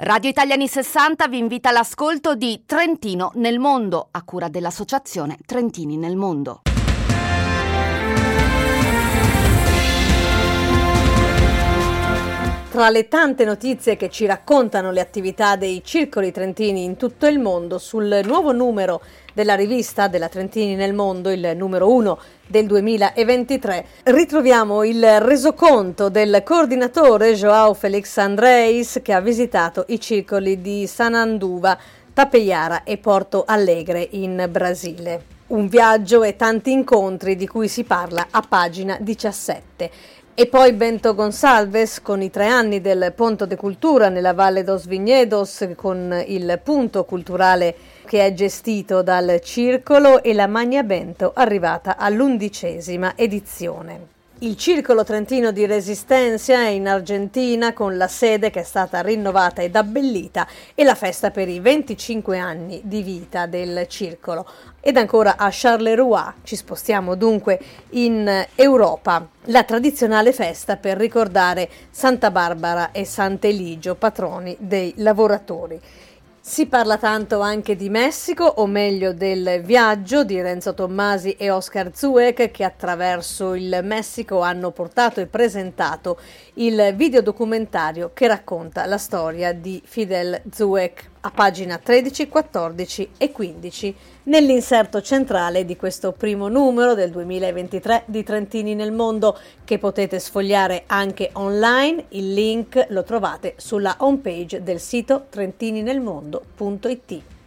Radio Italiani 60 vi invita all'ascolto di Trentino nel mondo, a cura dell'associazione Trentini nel mondo. Tra le tante notizie che ci raccontano le attività dei circoli trentini in tutto il mondo, sul nuovo numero della rivista della Trentini nel mondo, il numero 1 del 2023, ritroviamo il resoconto del coordinatore João Félix Andrés, che ha visitato i circoli di Sananduva, Tapejara e Porto Alegre in Brasile. Un viaggio e tanti incontri di cui si parla a pagina 17. E poi Bento Gonçalves con i 3 anni del Ponto de Cultura nella Valle dos Vinhedos, con il punto culturale che è gestito dal circolo, e la Magna Bento arrivata all'11ª edizione. Il Circolo Trentino di Resistencia è in Argentina, con la sede che è stata rinnovata ed abbellita, e la festa per i 25 anni di vita del circolo. Ed ancora a Charleroi, ci spostiamo dunque in Europa, la tradizionale festa per ricordare Santa Barbara e Sant'Eligio, patroni dei lavoratori. Si parla tanto anche di Messico, o meglio del viaggio di Renzo Tommasi e Oscar Zueck, che attraverso il Messico hanno portato e presentato il videodocumentario che racconta la storia di Fidel Zueck, a pagina 13, 14 e 15 nell'inserto centrale di questo primo numero del 2023 di Trentini nel mondo, che potete sfogliare anche online. Il link lo trovate sulla homepage del sito trentininelmondo.it.